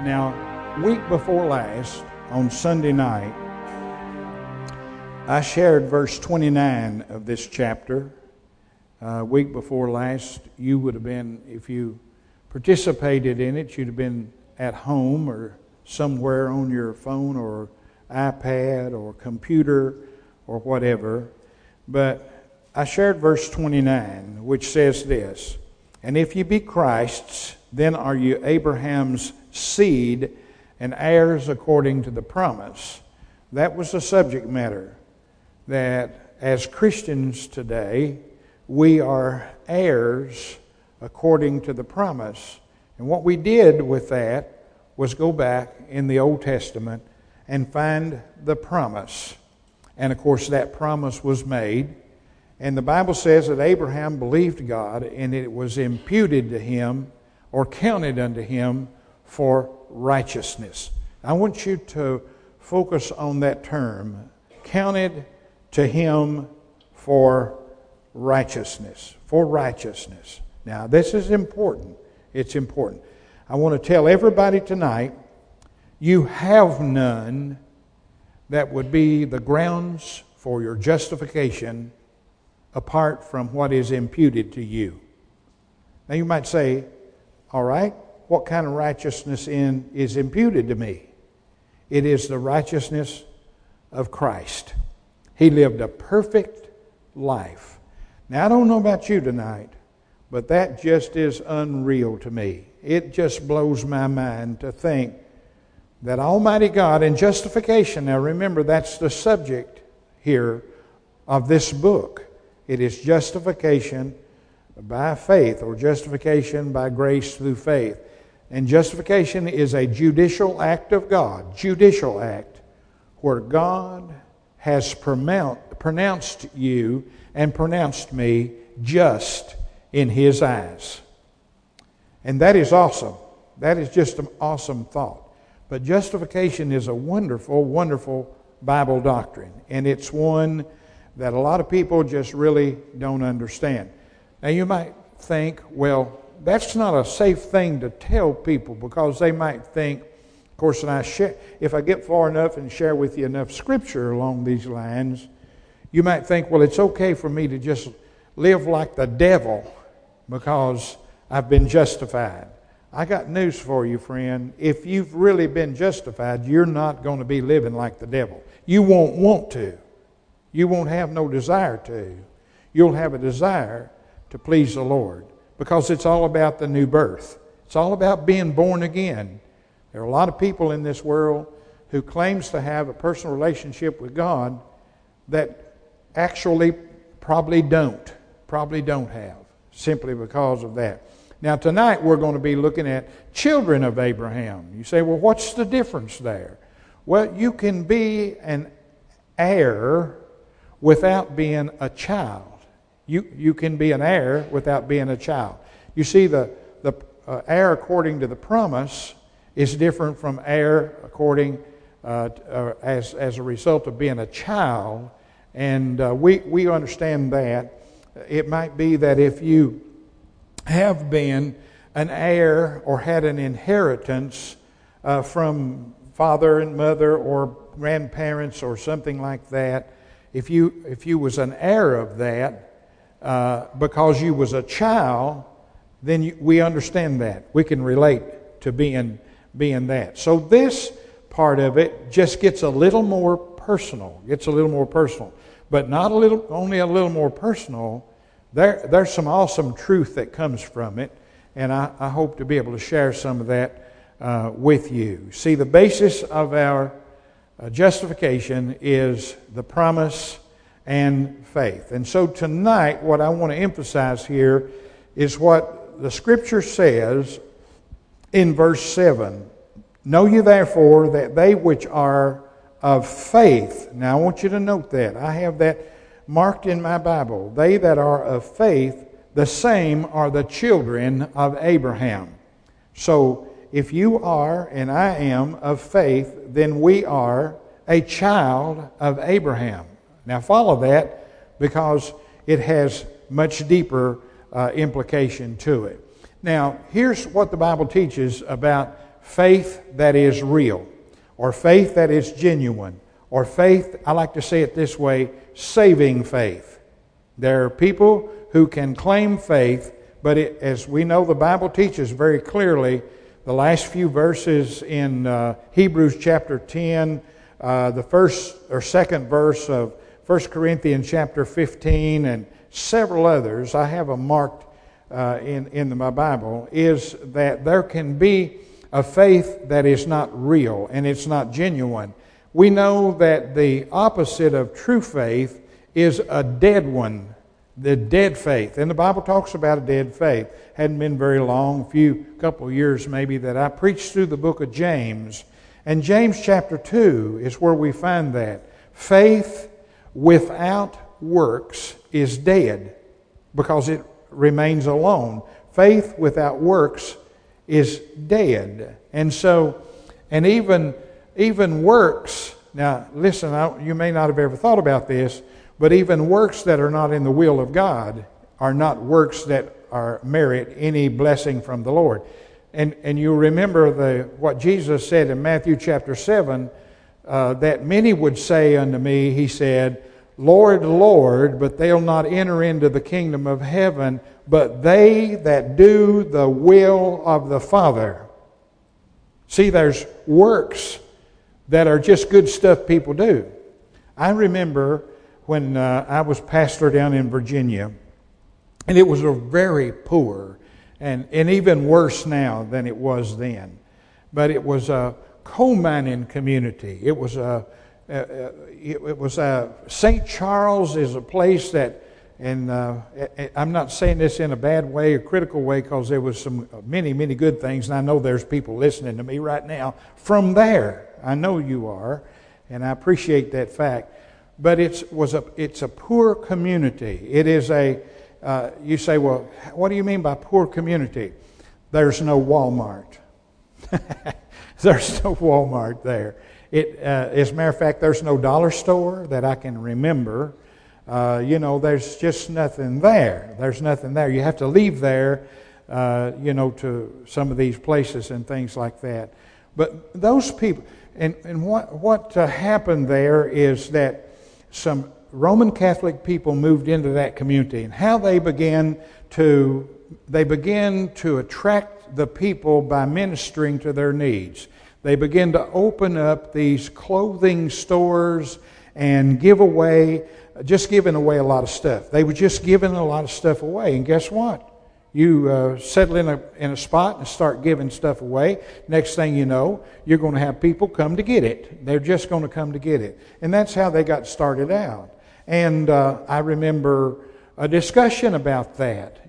Now, week before last, on Sunday night, I shared verse 29 of this chapter. Week before last, you would have been, if you participated in it, you'd have been at home or somewhere on your phone or iPad or computer or whatever. But I shared verse 29, which says this, "And if ye be Christ's, then are you Abraham's seed and heirs according to the promise." That was the subject matter, that as Christians today, we are heirs according to the promise. And what we did with that was go back in the Old Testament and find the promise. And of course that promise was made. And the Bible says that Abraham believed God, and it was imputed to him or counted unto him for righteousness. I want you to focus on that term, counted to him for righteousness. For righteousness. Now, this is important. It's important. I want to tell everybody tonight, you have none that would be the grounds for your justification apart from what is imputed to you. Now, you might say, all right, what kind of righteousness is imputed to me? It is the righteousness of Christ. He lived a perfect life. Now, I don't know about you tonight, but that just is unreal to me. It just blows my mind to think that Almighty God in justification, now remember that's the subject here of this book. It is justification by faith or justification by grace through faith. And justification is a judicial act of God, judicial act, where God has pronounced you and pronounced me just in His eyes. And that is awesome. That is just an awesome thought. But justification is a wonderful, wonderful Bible doctrine. And it's one that a lot of people just really don't understand. Now you might think, well, that's not a safe thing to tell people, because they might think, of course, if I get far enough and share with you enough scripture along these lines, you might think, well, it's okay for me to just live like the devil because I've been justified. I got news for you, friend. If you've really been justified, you're not going to be living like the devil. You won't want to. You won't have no desire to. You'll have a desire to please the Lord, because it's all about the new birth. It's all about being born again. There are a lot of people in this world who claims to have a personal relationship with God that actually probably don't have, simply because of that. Now tonight we're going to be looking at children of Abraham. You say, well, what's the difference there? Well, you can be an heir without being a child. You can be an heir without being a child. You see, the heir according to the promise is different from heir according as a result of being a child. And we understand that. It might be that if you have been an heir or had an inheritance from father and mother or grandparents or something like that, if you was an heir of that, because you was a child, then we understand that. We can relate to being that. So this part of it just gets a little more personal. But not only a little more personal. There's some awesome truth that comes from it, and I hope to be able to share some of that with you. See, the basis of our justification is the promise and faith. And so tonight, what I want to emphasize here is what the Scripture says in verse 7. "Know ye therefore that they which are of faith." Now I want you to note that. I have that marked in my Bible. "They that are of faith, the same are the children of Abraham." So if you are and I am of faith, then we are a child of Abraham. Now follow that, because it has much deeper implication to it. Now, here's what the Bible teaches about faith that is real, or faith that is genuine, or faith, I like to say it this way, saving faith. There are people who can claim faith, but as we know, the Bible teaches very clearly, the last few verses in Hebrews chapter 10, the first or second verse of 1 Corinthians chapter 15, and several others, I have them marked in my Bible, is that there can be a faith that is not real and it's not genuine. We know that the opposite of true faith is a dead one, the dead faith. And the Bible talks about a dead faith. Hadn't been very long, couple of years maybe, that I preached through the book of James. And James chapter 2 is where we find that. Faith without works is dead because it remains alone. Faith without works is dead. And so, and even works, now listen, you may not have ever thought about this, but even works that are not in the will of God are not works that merit any blessing from the Lord. And you remember what Jesus said in Matthew chapter 7, that many would say unto me, he said, Lord, Lord, but they'll not enter into the kingdom of heaven, but they that do the will of the Father. See, there's works that are just good stuff people do. I remember when I was pastor down in Virginia, and it was a very poor, and even worse now than it was then. But it was a coal mining community. It was St. Charles is a place that, and I'm not saying this in a bad way or critical way, because there was some many good things, and I know there's people listening to me right now from there. I know you are, and I appreciate that fact. But it's a poor community. It is you say, well, what do you mean by poor community? There's no Walmart. There's no Walmart there. As a matter of fact, there's no dollar store that I can remember. There's just nothing there. There's nothing there. You have to leave there, to some of these places and things like that. But those people, and what happened there is that some Roman Catholic people moved into that community, and how they began to attract the people by ministering to their needs. They began to open up these clothing stores and giving away a lot of stuff. They were just giving a lot of stuff away, and guess what? You settle in a spot and start giving stuff away. Next thing you know, you're going to have people come to get it. They're just going to come to get it. And that's how they got started out. And I remember a discussion about that.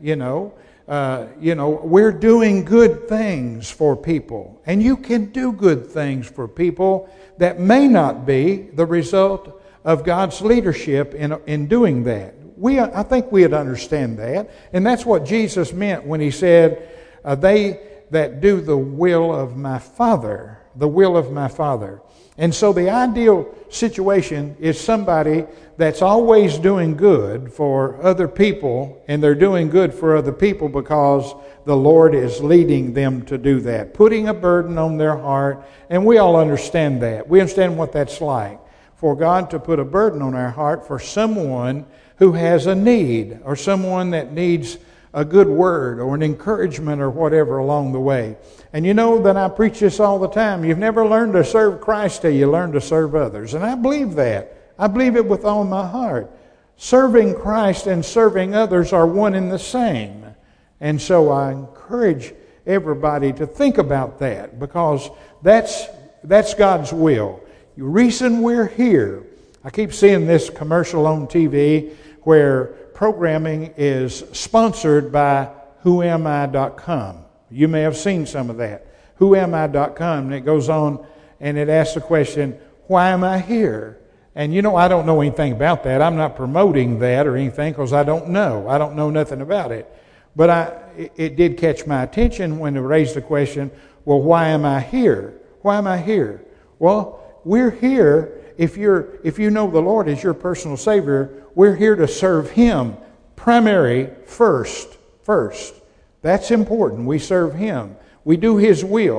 We're doing good things for people. And you can do good things for people that may not be the result of God's leadership in doing that. I think we'd understand that. And that's what Jesus meant when he said, they that do the will of my Father, the will of my Father. And so the ideal situation is somebody that's always doing good for other people, and they're doing good for other people because the Lord is leading them to do that, putting a burden on their heart, and we all understand that. We understand what that's like, for God to put a burden on our heart for someone who has a need, or someone that needs a good word or an encouragement or whatever along the way. And you know that I preach this all the time. You've never learned to serve Christ till you learn to serve others. And I believe that. I believe it with all my heart. Serving Christ and serving others are one and the same. And so I encourage everybody to think about that, because that's God's will. The reason we're here, I keep seeing this commercial on TV where programming is sponsored by whoami.com. You may have seen some of that. Whoami.com, and it goes on and it asks the question, why am I here? And I don't know anything about that. I'm not promoting that or anything because I don't know. I don't know nothing about it. But it did catch my attention when it raised the question, well, why am I here? Why am I here? Well, we're here. If you know the Lord as your personal Savior, we're here to serve Him primary first. That's important. We serve Him. We do His will.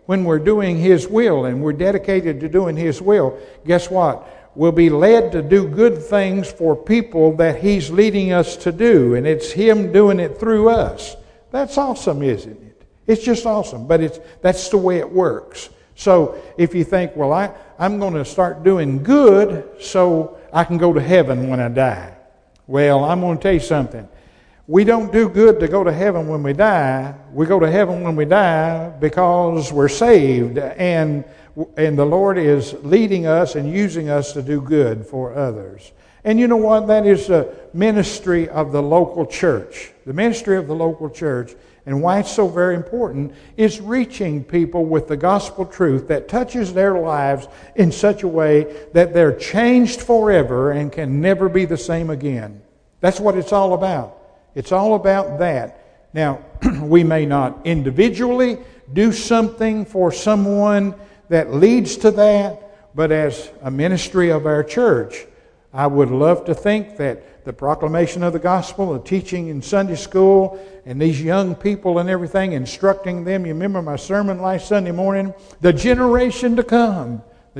when we're doing His will and we're dedicated to doing His will, guess what? We'll be led to do good things for people that He's leading us to do, and it's Him doing it through us. That's awesome, isn't it? It's just awesome, but that's the way it works. So if you think, well, I'm going to start doing good so I can go to heaven when I die. Well, I'm going to tell you something. We don't do good to go to heaven when we die. We go to heaven when we die because we're saved, and the Lord is leading us and using us to do good for others. And you know what? That is the ministry of the local church. The ministry of the local church, and why it's so very important, is reaching people with the gospel truth that touches their lives in such a way that they're changed forever and can never be the same again. That's what it's all about. It's all about that. Now, we may not individually do something for someone that leads to that, but as a ministry of our church, I would love to think that the proclamation of the gospel, the teaching in Sunday school, and these young people and everything, instructing them. You remember my sermon last Sunday morning? The generation to come.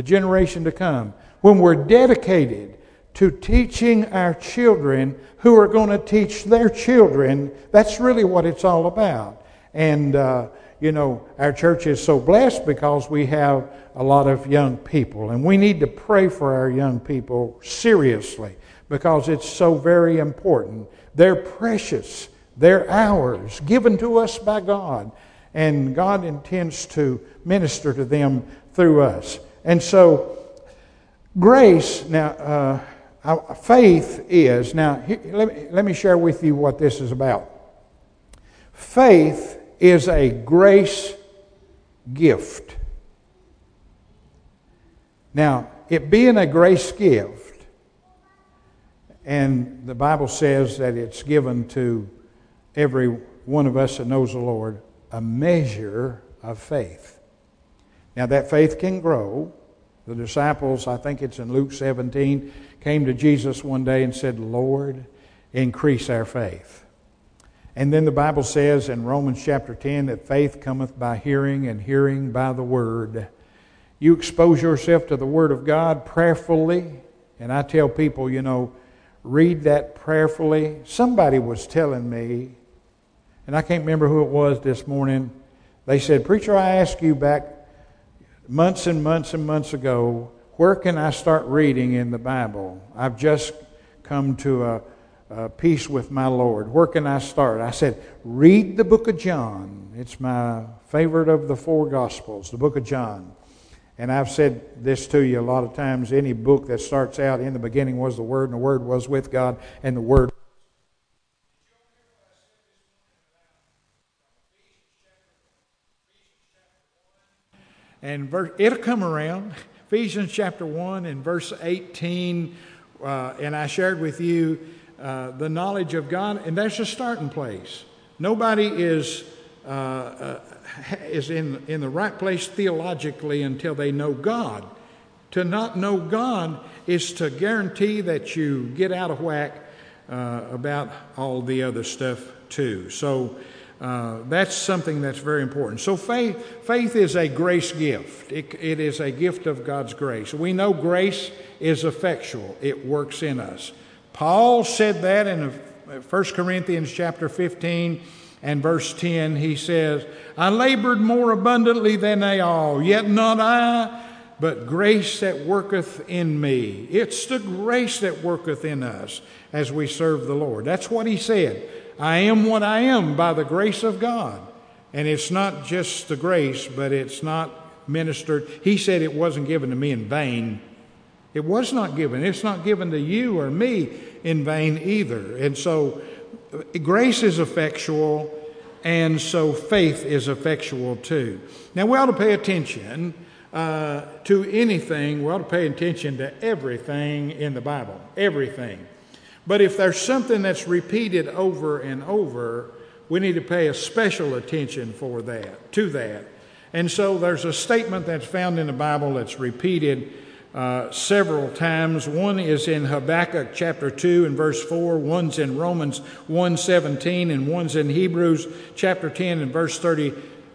When we're dedicated to teaching our children who are going to teach their children, that's really what it's all about. And, our church is so blessed because we have a lot of young people. And we need to pray for our young people seriously because it's so very important. They're precious. They're ours, given to us by God. And God intends to minister to them through us. And so, grace, now, faith is, now, let me share with you what this is about. Faith is a grace gift. Now, it being a grace gift, and the Bible says that it's given to every one of us that knows the Lord, a measure of faith. Now, that faith can grow. The disciples, I think it's in Luke 17, came to Jesus one day and said, Lord, increase our faith. And then the Bible says in Romans chapter 10 that faith cometh by hearing, and hearing by the Word. You expose yourself to the Word of God prayerfully. And I tell people, read that prayerfully. Somebody was telling me, and I can't remember who it was this morning. They said, Preacher, I asked you back months and months and months ago, where can I start reading in the Bible? I've just come to a peace with my Lord. Where can I start? I said, read the book of John. It's my favorite of the four Gospels, the book of John. And I've said this to you a lot of times. Any book that starts out, in the beginning was the Word, and the Word was with God, and the Word. And it'll come around. Ephesians chapter 1 and verse 18. And I shared with you the knowledge of God, and that's a starting place. Nobody is in the right place theologically until they know God. To not know God is to guarantee that you get out of whack about all the other stuff too. So that's something that's very important. So faith is a grace gift. It is a gift of God's grace. We know grace is effectual. It works in us. Paul said that in 1 Corinthians chapter 15 and verse 10. He says, I labored more abundantly than they all, yet not I, but grace that worketh in me. It's the grace that worketh in us as we serve the Lord. That's what he said. I am what I am by the grace of God. And it's not just the grace, but it's not ministered. He said it wasn't given to me in vain. It was not given. It's not given to you or me in vain either. And so grace is effectual, and so faith is effectual too. Now we ought to pay attention to anything. We ought to pay attention to everything in the Bible. Everything. But if there's something that's repeated over and over, we need to pay a special attention to that. And so there's a statement that's found in the Bible that's repeated several times. One is in Habakkuk chapter 2 and verse 4. One's in Romans 1:17, and one's in Hebrews chapter 10 and verse 30.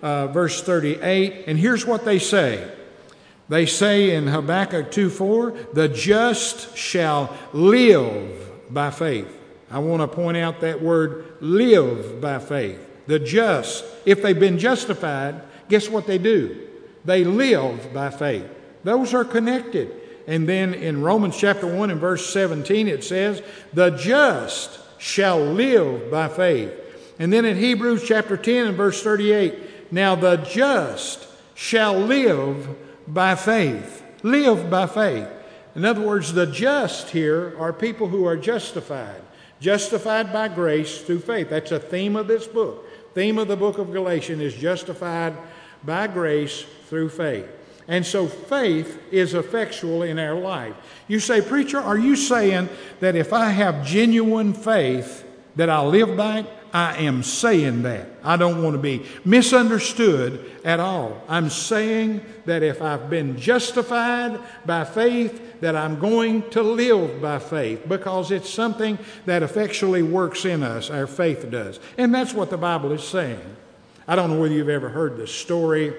verse 38. And here's what they say. They say in Habakkuk 2:4, the just shall live by faith. I want to point out that word, live by faith. The just, if they've been justified, guess what they do? They live by faith. Those are connected. And then in Romans chapter 1 and verse 17 it says, the just shall live by faith. And then in Hebrews chapter 10 and verse 38, now the just shall live by faith. Live by faith. In other words, the just here are people who are justified. Justified by grace through faith. That's a theme of this book. Theme of the book of Galatians is justified by grace through faith. And so faith is effectual in our life. You say, preacher, are you saying that if I have genuine faith that I'll live by it? I am saying that. I don't want to be misunderstood at all. I'm saying that if I've been justified by faith, that I'm going to live by faith because it's something that effectually works in us. Our faith does. And that's what the Bible is saying. I don't know whether you've ever heard the story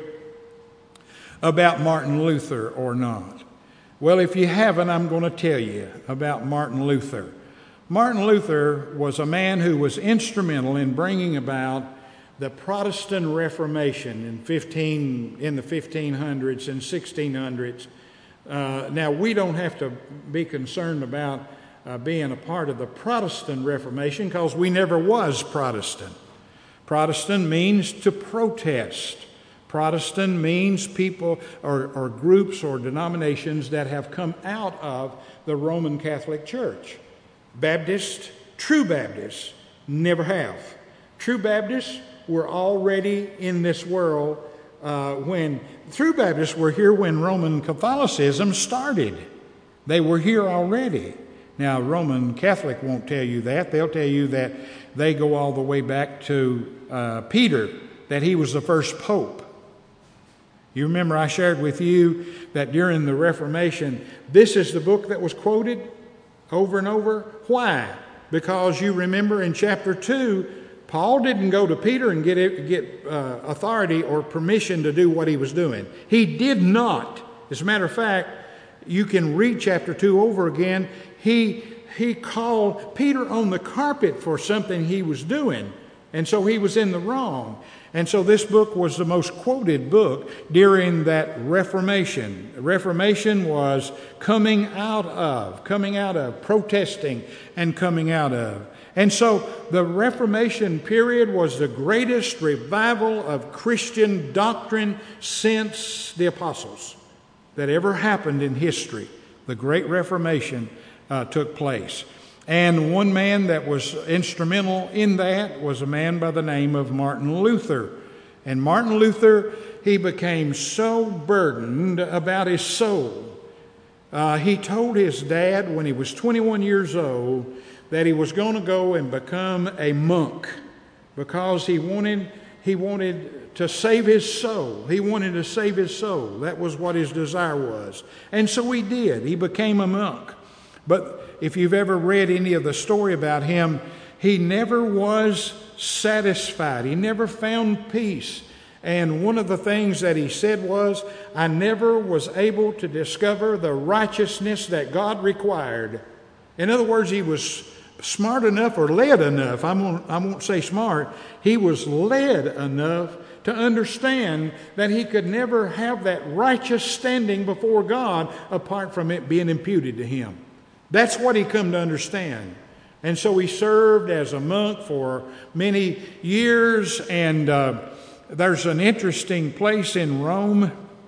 about Martin Luther or not. Well, if you haven't, I'm going to tell you about Martin Luther. Martin Luther was a man who was instrumental in bringing about the Protestant Reformation in the 1500s and 1600s. Now, we don't have to be concerned about being a part of the Protestant Reformation because we never was Protestant. Protestant means to protest. Protestant means people or groups or denominations that have come out of the Roman Catholic Church. Baptists, true Baptists, never have. True Baptists were already in this world when true Baptists were here when Roman Catholicism started. They were here already. Now, Roman Catholic won't tell you that. They'll tell you that they go all the way back to Peter, that he was the first pope. You remember I shared with you that during the Reformation, this is the book that was quoted over and over. Why? Because you remember in chapter 2, Paul didn't go to Peter and get authority or permission to do what he was doing. He did not. As a matter of fact, you can read chapter 2 over again. He called Peter on the carpet for something he was doing. And so he was in the wrong. And so this book was the most quoted book during that Reformation. Reformation was coming out of, protesting and coming out of. And so the Reformation period was the greatest revival of Christian doctrine since the apostles that ever happened in history. The Great Reformation took place. And one man that was instrumental in that was a man by the name of Martin Luther. And Martin Luther, he became so burdened about his soul. He told his dad when he was 21 years old that he was going to go and become a monk because he wanted to save his soul. He wanted to save his soul. That was what his desire was. And so he did. He became a monk. But if you've ever read any of the story about him, he never was satisfied. He never found peace. And one of the things that he said was, I never was able to discover the righteousness that God required. In other words, he was smart enough or led enough. I won't say smart. He was led enough to understand that he could never have that righteous standing before God apart from it being imputed to him. That's what he come to understand. And so he served as a monk for many years. And there's an interesting place in Rome.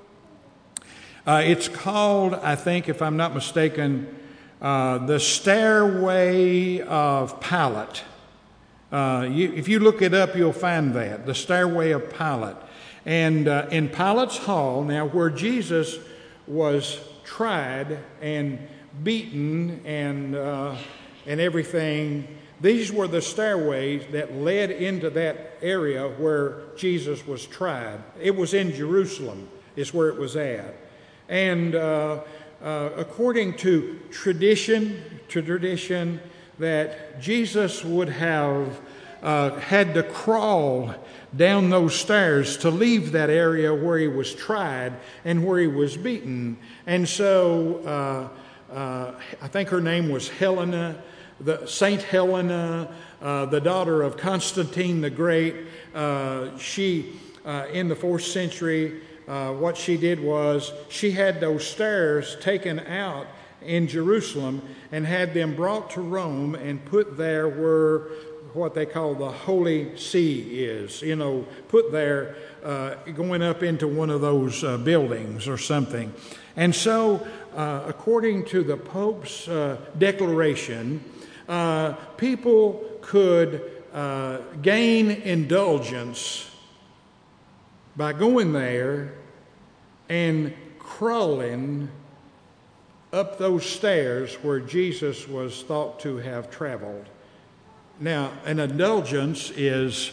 It's called, I think, if I'm not mistaken, the Stairway of Pilate. If you look it up, you'll find that, the Stairway of Pilate. And in Pilate's Hall, now where Jesus was tried and beaten and everything, these were the stairways that led into that area where Jesus was tried. It was in Jerusalem, is where it was at. And according to tradition, that Jesus would have had to crawl down those stairs to leave that area where he was tried and where he was beaten. And so I think her name was Helena, Saint Helena, the daughter of Constantine the Great. She, in the 4th century, what she did was she had those stairs taken out in Jerusalem and had them brought to Rome and put there where what they call the Holy See is, put there going up into one of those buildings or something. And so, according to the Pope's declaration, people could gain indulgence by going there and crawling up those stairs where Jesus was thought to have traveled. Now, an indulgence is,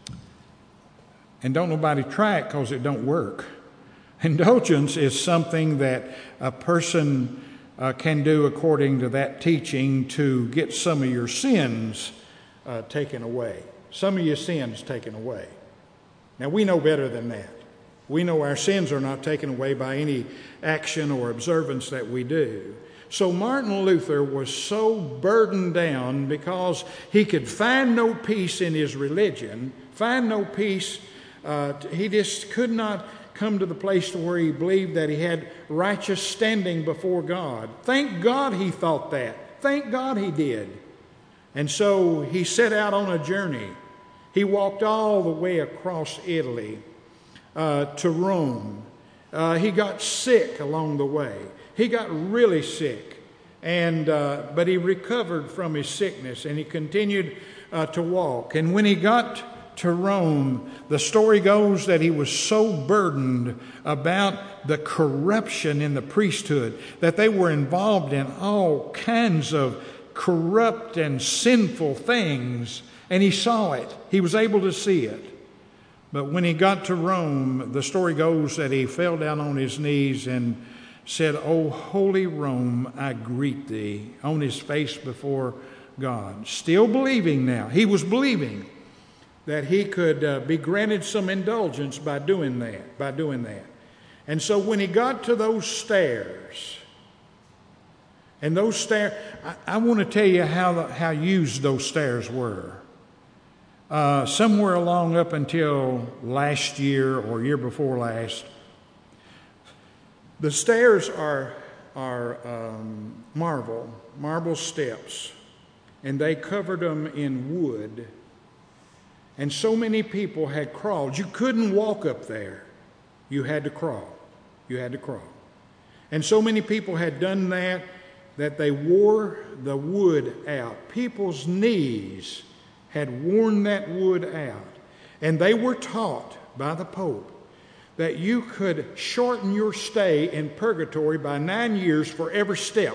and don't nobody try it because it don't work. Indulgence is something that a person can do according to that teaching to get some of your sins taken away. Some of your sins taken away. Now, we know better than that. We know our sins are not taken away by any action or observance that we do. So Martin Luther was so burdened down because he could find no peace in his religion, find no peace. He just could not come to the place to where he believed that he had righteous standing before God. Thank God he thought that. Thank God he did. And so he set out on a journey. He walked all the way across Italy to Rome. He got sick along the way. He got really sick, but he recovered from his sickness, and he continued to walk. And when he got to Rome, the story goes that he was so burdened about the corruption in the priesthood that they were involved in all kinds of corrupt and sinful things, and he saw it. He was able to see it. But when he got to Rome, the story goes that he fell down on his knees and said, "O holy Rome, I greet thee," on his face before God. Still believing now. He was believing that he could be granted some indulgence by doing that. And so when he got to those stairs, and those stairs, I want to tell you how used those stairs were. Somewhere along up until last year or year before last, the stairs are marble steps, and they covered them in wood. And so many people had crawled. You couldn't walk up there. You had to crawl. And so many people had done that they wore the wood out. People's knees had worn that wood out. And they were taught by the Pope that you could shorten your stay in purgatory by 9 years for every step.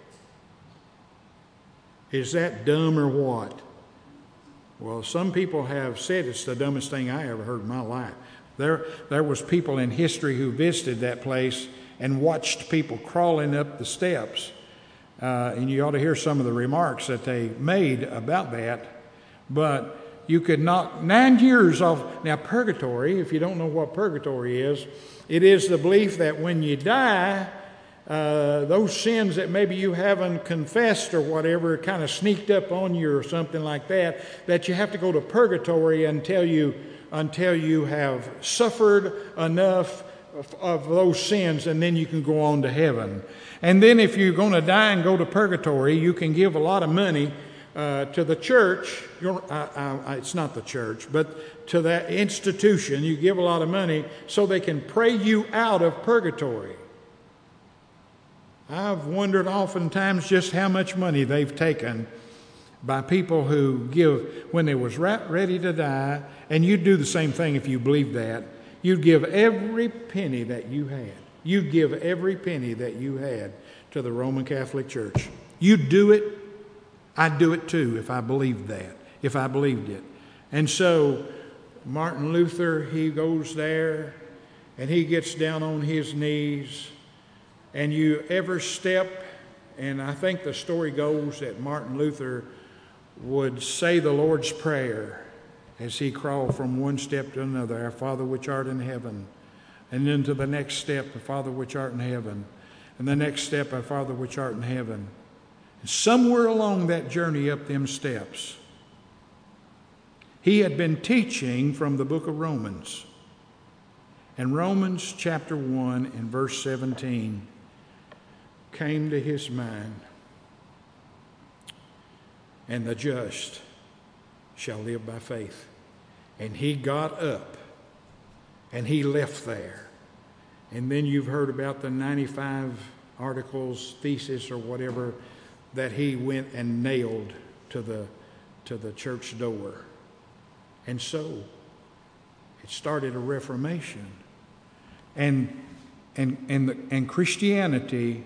Is that dumb or what? Well, some people have said it's the dumbest thing I ever heard in my life. There was people in history who visited that place and watched people crawling up the steps. And you ought to hear some of the remarks that they made about that. But you could knock 9 years off. Now, purgatory, if you don't know what purgatory is, it is the belief that when you die, those sins that maybe you haven't confessed or whatever kind of sneaked up on you or something like that you have to go to purgatory until you have suffered enough of those sins, and then you can go on to heaven. And then if you're going to die and go to purgatory, you can give a lot of money to the church. It's not the church, but to that institution. You give a lot of money so they can pray you out of purgatory. I've wondered oftentimes just how much money they've taken by people who give when they was right ready to die, and you'd do the same thing if you believed that. You'd give every penny that you had. You'd give every penny that you had to the Roman Catholic Church. You'd do it. I'd do it too if I believed that, if I believed it. And so Martin Luther, he goes there and he gets down on his knees, and every step, and I think the story goes that Martin Luther would say the Lord's Prayer as he crawled from one step to another, Our Father which art in heaven, and then to the next step, Our Father which art in heaven, and the next step, Our Father which art in heaven. And somewhere along that journey up them steps, he had been teaching from the book of Romans. And Romans chapter 1 and verse 17 came to his mind. And the just shall live by faith. And he got up and he left there. And then you've heard about the 95 articles, thesis or whatever, that he went and nailed to the church door. And so it started a reformation. And Christianity,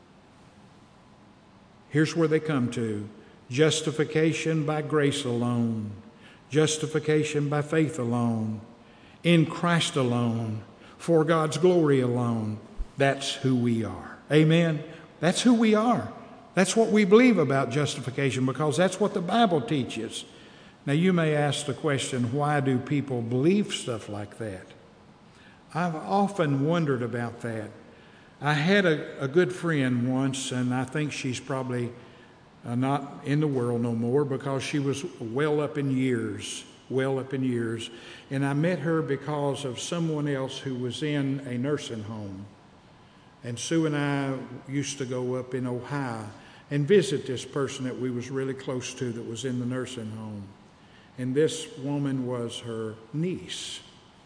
here's where they come to. Justification by grace alone. Justification by faith alone. In Christ alone. For God's glory alone. That's who we are. Amen? That's who we are. That's what we believe about justification, because that's what the Bible teaches. Now you may ask the question, why do people believe stuff like that? I've often wondered about that. I had a good friend once, and I think she's probably not in the world no more, because she was well up in years. And I met her because of someone else who was in a nursing home. And Sue and I used to go up in Ohio and visit this person that we was really close to that was in the nursing home. And this woman was her niece.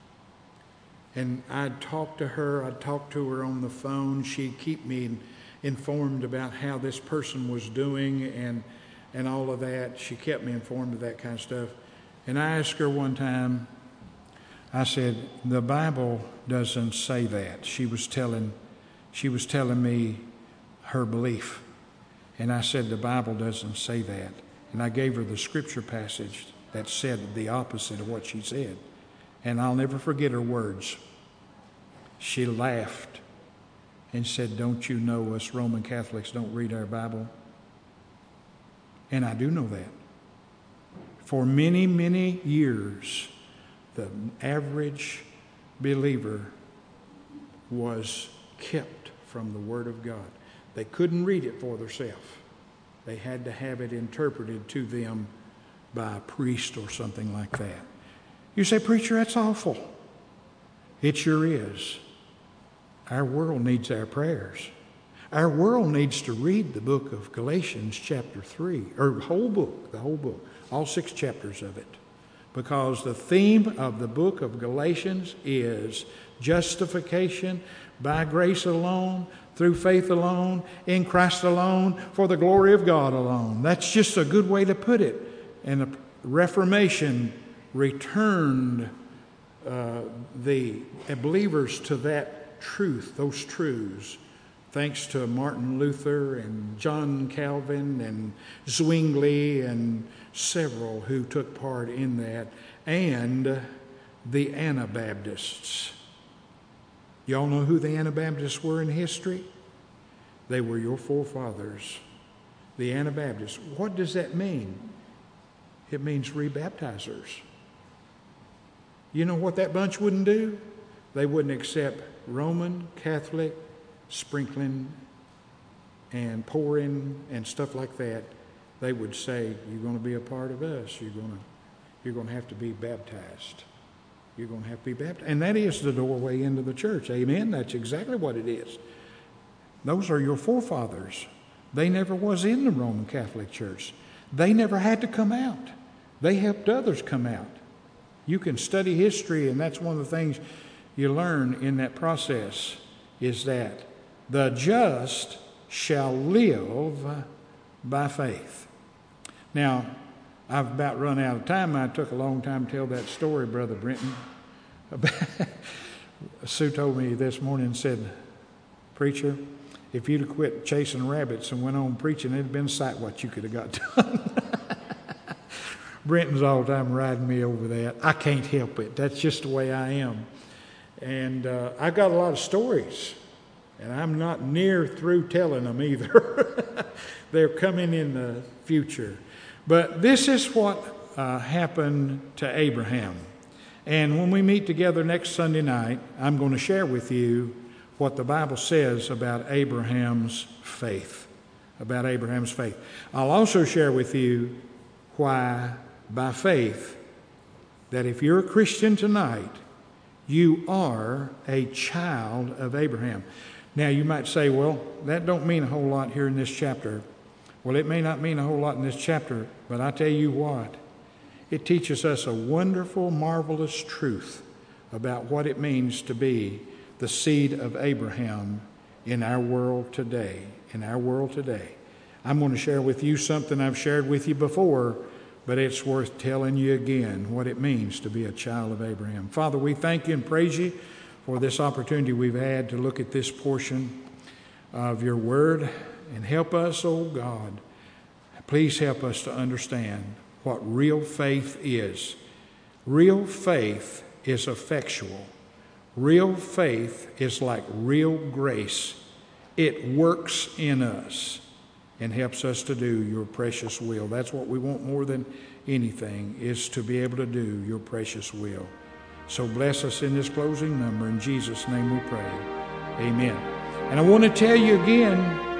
And I'd talk to her on the phone. She'd keep me informed about how this person was doing and all of that. She kept me informed of that kind of stuff. And I asked her one time, I said, the Bible doesn't say that. She was telling me her belief. And I said, the Bible doesn't say that. And I gave her the scripture passage that said the opposite of what she said. And I'll never forget her words. She laughed and said, don't you know us Roman Catholics don't read our Bible? And I do know that. For many, many years, the average believer was kept from the Word of God. They couldn't read it for themselves. They had to have it interpreted to them by a priest or something like that. You say, preacher, that's awful. It sure is. Our world needs our prayers. Our world needs to read the book of Galatians chapter 3, or the whole book, all 6 chapters of it. Because the theme of the book of Galatians is justification by grace alone, through faith alone, in Christ alone, for the glory of God alone. That's just a good way to put it. And the Reformation returned the believers to that truth, those truths, thanks to Martin Luther and John Calvin and Zwingli and several who took part in that, and the Anabaptists. Y'all know who the Anabaptists were in history? They were your forefathers, the Anabaptists. What does that mean? It means rebaptizers. You know what that bunch wouldn't do? They wouldn't accept Roman Catholic sprinkling and pouring and stuff like that. They would say, you're going to be a part of us. You're going to have to be baptized. You're going to have to be baptized. And that is the doorway into the church. Amen? That's exactly what it is. Those are your forefathers. They never was in the Roman Catholic Church. They never had to come out. They helped others come out. You can study history, and that's one of the things you learn in that process, is that the just shall live by faith. Now, I've about run out of time. I took a long time to tell that story, Brother Brenton. Sue told me this morning and said, preacher, if you'd have quit chasing rabbits and went on preaching, it'd have been sight what you could have got done. Brenton's all the time riding me over that. I can't help it. That's just the way I am. And I've got a lot of stories, and I'm not near through telling them either. They're coming in the future. But this is what happened to Abraham. And when we meet together next Sunday night, I'm going to share with you what the Bible says about Abraham's faith. About Abraham's faith. I'll also share with you why, by faith, that if you're a Christian tonight, you are a child of Abraham. Now, you might say, well, that don't mean a whole lot here in this chapter. Well, it may not mean a whole lot in this chapter, but I tell you what, it teaches us a wonderful, marvelous truth about what it means to be the seed of Abraham in our world today. In our world today. I'm going to share with you something I've shared with you before, but it's worth telling you again what it means to be a child of Abraham. Father, we thank you and praise you for this opportunity we've had to look at this portion of your word. And help us, oh God, please help us to understand what real faith is. Real faith is effectual. Real faith is like real grace. It works in us and helps us to do your precious will. That's what we want more than anything, is to be able to do your precious will. So bless us in this closing number. In Jesus' name we pray. Amen. And I want to tell you again,